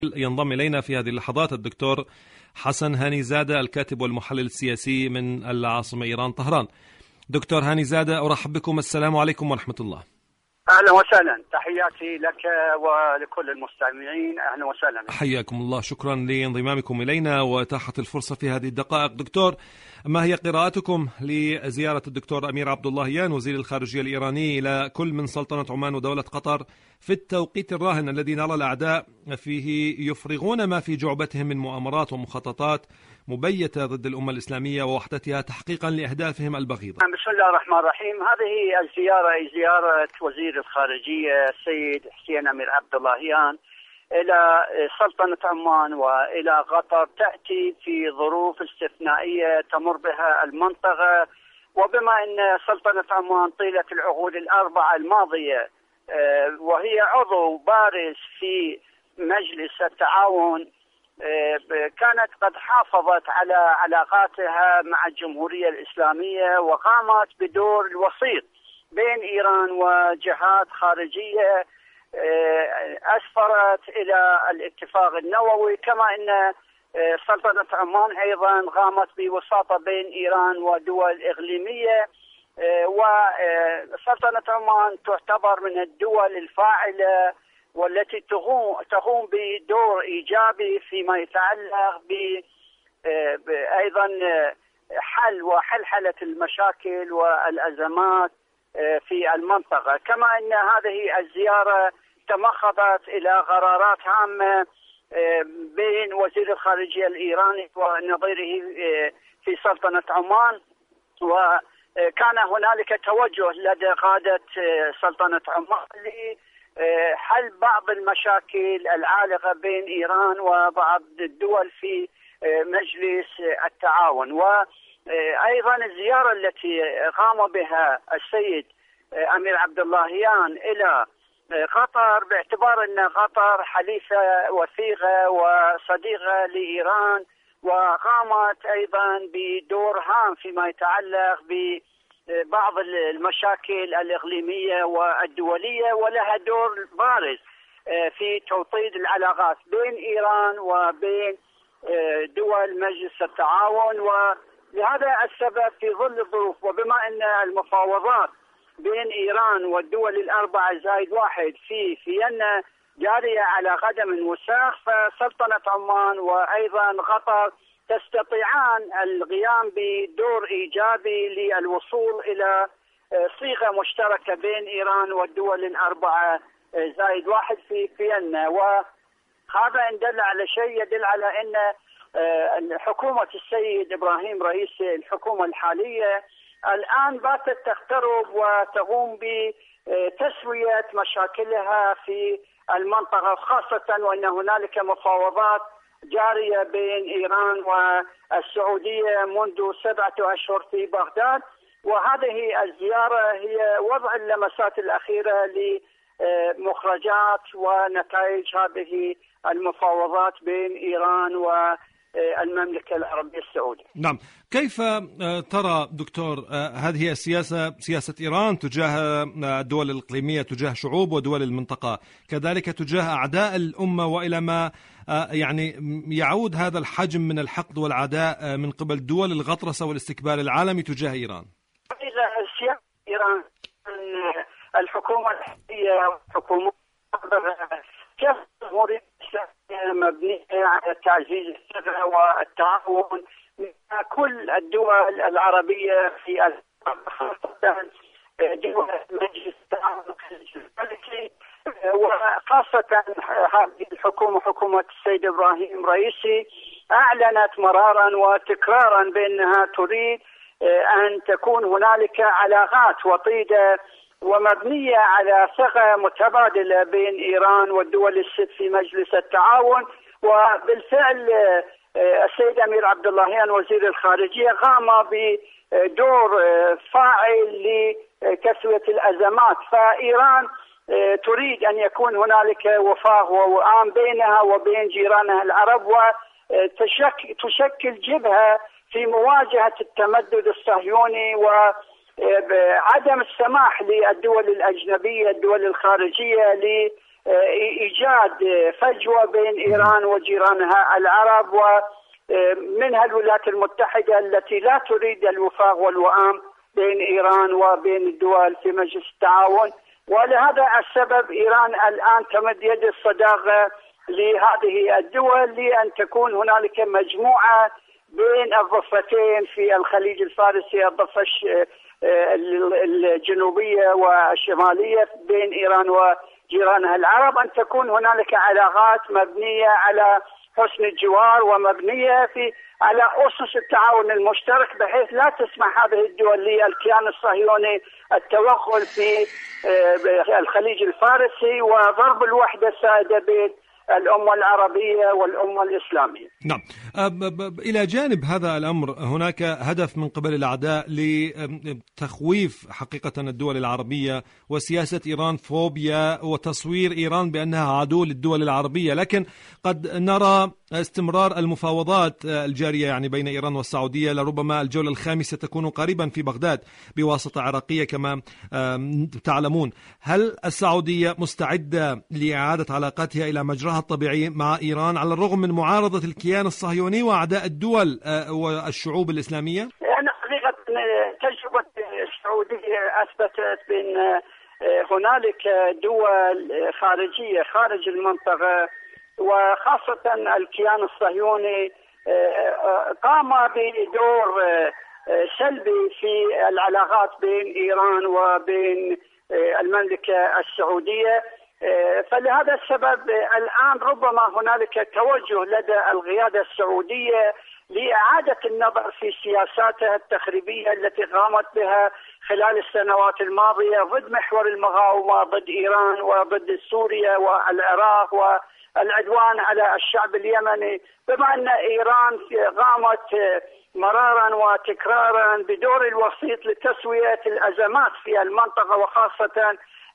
ينضم إلينا في هذه اللحظات الدكتور حسن هانيزادة، الكاتب والمحلل السياسي من العاصمة إيران طهران. دكتور هانيزادة، أرحب بكم، السلام عليكم ورحمة الله. أهلا وسهلا، تحياتي لك ولكل المستمعين، أهلا وسهلا. حياكم الله، شكرا لانضمامكم إلينا وإتاحة الفرصة في هذه الدقائق. دكتور، ما هي قراءتكم لزيارة الدكتور أمير عبد اللهيان وزير الخارجية الإيراني إلى كل من سلطنة عمان ودولة قطر في التوقيت الراهن الذي نرى الأعداء فيه يفرغون ما في جعبتهم من مؤامرات ومخططات مبيتة ضد الأمة الإسلامية ووحدتها تحقيقا لأهدافهم البغيضة؟ بسم الله الرحمن الرحيم. هذه الزيارة زيارة وزير الخارجية السيد حسين أمير عبد اللهيان إلى سلطنة عمان وإلى قطر تأتي في ظروف استثنائية تمر بها المنطقة، وبما أن سلطنة عمان طيلة العقود الأربعة الماضية وهي عضو بارز في مجلس التعاون، كانت قد حافظت على علاقاتها مع الجمهورية الإسلامية وقامت بدور الوسيط بين إيران وجهات خارجية أسفرت إلى الاتفاق النووي، كما أن سلطنة عمان أيضا قامت بوساطة بين إيران ودول إقليمية، وسلطنة عمان تعتبر من الدول الفاعلة والتي تقوم بدور إيجابي فيما يتعلق أيضا حل وحلحلة المشاكل والأزمات في المنطقة. كما أن هذه الزيارة تمخضت إلى قرارات هامة بين وزير الخارجية الإيراني ونظيره في سلطنة عمان، وكان هنالك توجه لدى قادة سلطنة عمان لحل بعض المشاكل العالقة بين إيران وبعض الدول في مجلس التعاون. وأيضا الزيارة التي قام بها السيد أمير عبد اللهيان إلى قطر، باعتبار أن قطر حليفة وثيقة وصديقة لإيران، وقامت أيضا بدور هام فيما يتعلق ببعض المشاكل الإقليمية والدولية، ولها دور بارز في توطيد العلاقات بين إيران وبين دول مجلس التعاون. ولهذا السبب في ظل الظروف، وبما أن المفاوضات بين إيران والدول الأربعة زائد واحد في فيينا جارية على قدم وساق، فسلطنة عمان وأيضا قطر تستطيعان القيام بدور إيجابي للوصول إلى صيغة مشتركة بين إيران والدول الأربعة زائد واحد في فيينا. وهذا إن دل على شيء يدل على أن حكومة السيد إبراهيم رئيس الحكومة الحالية الآن باتت تقترب وتقوم بتسوية مشاكلها في المنطقة، خاصة وأن هنالك مفاوضات جارية بين إيران والسعودية منذ 7 أشهر في بغداد. وهذه الزيارة هي وضع اللمسات الأخيرة لمخرجات ونتائج هذه المفاوضات بين إيران والمملكة العربية السعودية. نعم، كيف ترى دكتور هذه السياسة، سياسة إيران تجاه الدول الإقليمية، تجاه شعوب ودول المنطقة، كذلك تجاه أعداء الأمة، وإلى ما يعني يعود هذا الحجم من الحقد والعداء من قبل دول الغطرسة والاستكبار العالمي تجاه إيران؟ سياسة إيران الحكومة الحالية وحكومة كيف الجمهورية الإسلامية مبنية على تعزيز الثقة والتعاون مع كل الدول العربية في خاصة دول مجلس التعاون الملكي، وخاصة هذه الحكومة حكومة السيد إبراهيم رئيسي أعلنت مرارا وتكرارا بأنها تريد أن تكون هنالك علاقات وطيدة ومبنية على ثقة متبادلة بين إيران والدول الست في مجلس التعاون. وبالفعل السيد أمير عبد اللهيان وزير الخارجية قام بدور فاعل لتسوية الأزمات، فإيران تريد أن يكون هنالك وفاق ووئام بينها وبين جيرانها العرب، وتشكل جبهة في مواجهة التمدد الصهيوني وعدم السماح للدول الأجنبية الدول الخارجية إيجاد فجوة بين إيران وجيرانها العرب، ومنها الولايات المتحدة التي لا تريد الوفاق والوئام بين إيران وبين الدول في مجلس التعاون. ولهذا السبب إيران الآن تمد يد الصداقة لهذه الدول لأن تكون هنالك مجموعة بين الضفتين في الخليج الفارسي، الضفة الجنوبية والشمالية بين إيران وجيرانها العرب، أن تكون هنالك علاقات مبنية على حسن الجوار ومبنية على أسس التعاون المشترك، بحيث لا تسمح هذه الدول للكيان الصهيوني التوغل في الخليج الفارسي وضرب الوحدة السائدة بين الأمة العربية والأمة الإسلامية. نعم. إلى جانب هذا الأمر هناك هدف من قبل الأعداء لتخويف حقيقة الدول العربية وسياسة إيران فوبيا وتصوير إيران بأنها عدو للدول العربية، لكن قد نرى استمرار المفاوضات الجارية يعني بين إيران والسعودية، لربما الجولة الخامسة تكون قريبا في بغداد بواسطة عراقية كما تعلمون. هل السعودية مستعدة لإعادة علاقاتها إلى مجراها الطبيعي مع إيران على الرغم من معارضة الكيان الصهيوني وأعداء الدول والشعوب الإسلامية؟ يعني حقيقة تجربة السعودية أثبتت بأن هنالك دول خارجية خارج المنطقة وخاصة الكيان الصهيوني قام بدور سلبي في العلاقات بين إيران وبين المملكة السعودية. فلهذا السبب الآن ربما هنالك توجه لدى القيادة السعودية لإعادة النظر في سياساتها التخريبية التي قامت بها خلال السنوات الماضية ضد محور المقاومة، ضد إيران وضد سوريا والعراق والعدوان على الشعب اليمني، بما أن إيران قامت مرارا وتكرارا بدور الوسيط لتسوية الأزمات في المنطقة وخاصة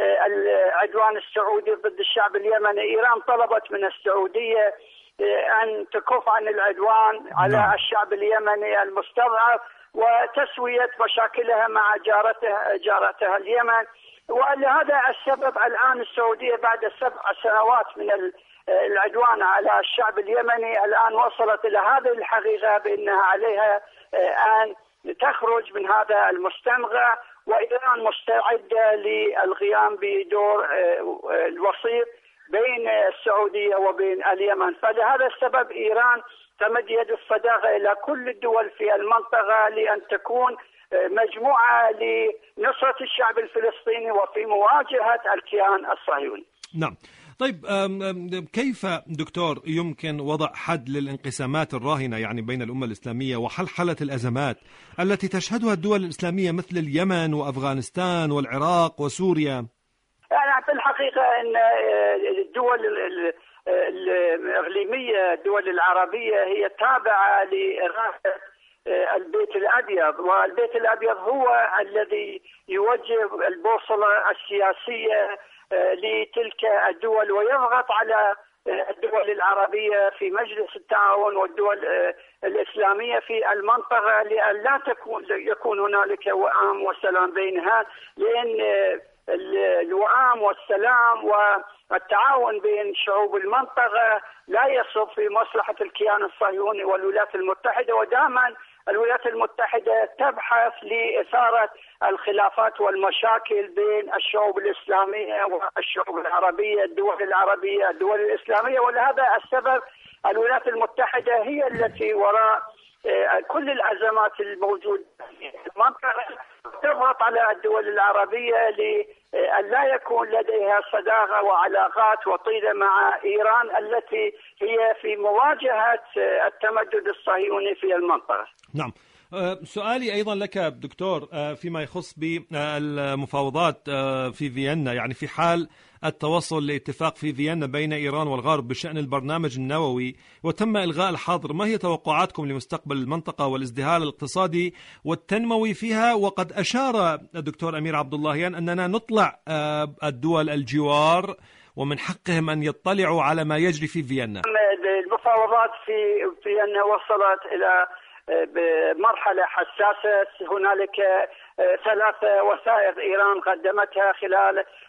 العدوان السعودي ضد الشعب اليمني. إيران طلبت من السعودية أن تكف عن العدوان على الشعب اليمني المستضعف وتسوية مشاكلها مع جارتها اليمن. ولهذا السبب الآن السعودية بعد 7 سنوات من العدوان على الشعب اليمني الآن وصلت إلى هذه الحقيقة بأنها عليها أن تخرج من هذا المستنقع، وإيران مستعدة للقيام بدور الوسيط بين السعودية وبين اليمن. فلهذا السبب إيران تمد يد الصداقة إلى كل الدول في المنطقة لأن تكون مجموعة لنصرة الشعب الفلسطيني وفي مواجهة الكيان الصهيوني. نعم. طيب كيف دكتور يمكن وضع حد للانقسامات الراهنة يعني بين الأمة الإسلامية وحلحلة الأزمات التي تشهدها الدول الإسلامية مثل اليمن وأفغانستان والعراق وسوريا؟ يعني في الحقيقة أن الدول الإقليمية الدول العربية هي تابعة لإرادة البيت الأبيض، والبيت الأبيض هو الذي يوجه البوصلة السياسية لتلك الدول ويضغط على الدول العربية في مجلس التعاون والدول الإسلامية في المنطقة لأن لا يكون هنالك وئام وسلام بينها، لأن الوئام والسلام والتعاون بين شعوب المنطقة لا يصب في مصلحة الكيان الصهيوني والولايات المتحدة. ودائما الولايات المتحدة تبحث لإثارة الخلافات والمشاكل بين الشعوب الإسلامية والشعوب العربية، الدول العربية، الدول الإسلامية. ولهذا السبب الولايات المتحدة هي التي وراء كل الأزمات الموجودة في المنطقة، تضغط على الدول العربية لأن لا يكون لديها صداقة وعلاقات وطيدة مع إيران التي هي في مواجهة التمدد الصهيوني في المنطقة. نعم. سؤالي أيضا لك دكتور فيما يخص بالمفاوضات في فيينا، يعني في حال التوصل لاتفاق في فيينا بين إيران والغرب بشأن البرنامج النووي وتم إلغاء الحظر، ما هي توقعاتكم لمستقبل المنطقة والازدهار الاقتصادي والتنموي فيها؟ وقد أشار الدكتور أمير عبد اللهيان أننا نطلع الدول الجوار ومن حقهم أن يطلعوا على ما يجري في فيينا. المفاوضات في فيينا وصلت إلى بمرحلة حساسة. هنالك 3 وثائق إيران قدمتها خلال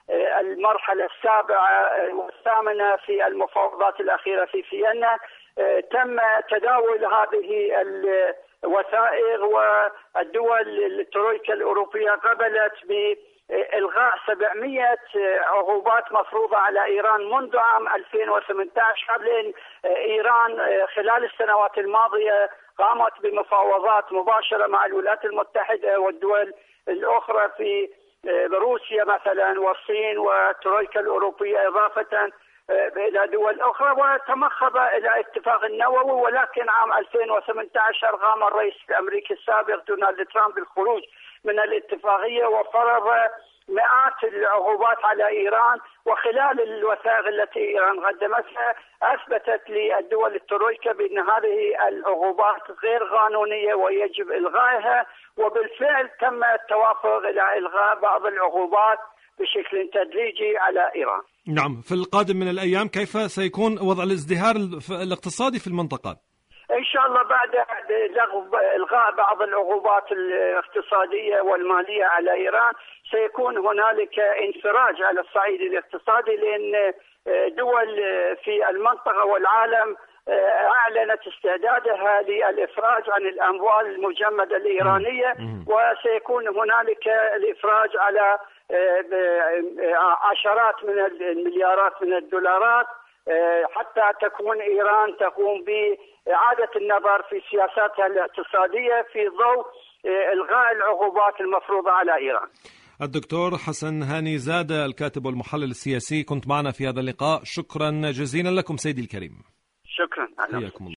المرحلة السابعة والثامنة في المفاوضات الأخيرة في فيينا تم تداول هذه الوثائق، والدول الترويكا الأوروبية قبلت بإلغاء 700 عقوبات مفروضة على إيران منذ عام 2018، قبل أن إيران خلال السنوات الماضية قامت بمفاوضات مباشرة مع الولايات المتحدة والدول الأخرى في روسيا مثلا والصين والترويكا الأوروبية إضافة إلى دول أخرى، وتمخض إلى اتفاق النووي. ولكن عام 2018 قام الرئيس الأمريكي السابق دونالد ترامب بالخروج من الاتفاقية وفرض مئات العقوبات على إيران. وخلال الوثائق التي إيران قدمتها أثبتت للدول الترويكا بأن هذه العقوبات غير قانونية ويجب إلغائها، وبالفعل تم التوافق إلى إلغاء بعض العقوبات بشكل تدريجي على إيران. نعم، في القادم من الأيام كيف سيكون وضع الازدهار الاقتصادي في المنطقة؟ إن شاء الله بعد إلغاء بعض العقوبات الاقتصادية والمالية على إيران سيكون هنالك انفراج على الصعيد الاقتصادي، لأن دول في المنطقة والعالم أعلنت استعدادها للإفراج عن الأموال المجمدة الإيرانية، وسيكون هنالك الإفراج على عشرات من المليارات من الدولارات، حتى تكون إيران تقوم بإعادة النظر في سياساتها الاقتصادية في ضوء إلغاء العقوبات المفروضة على إيران. الدكتور حسن هاني زادة، الكاتب والمحلل السياسي، كنت معنا في هذا اللقاء. شكرا جزيلا لكم سيدي الكريم. شكرا.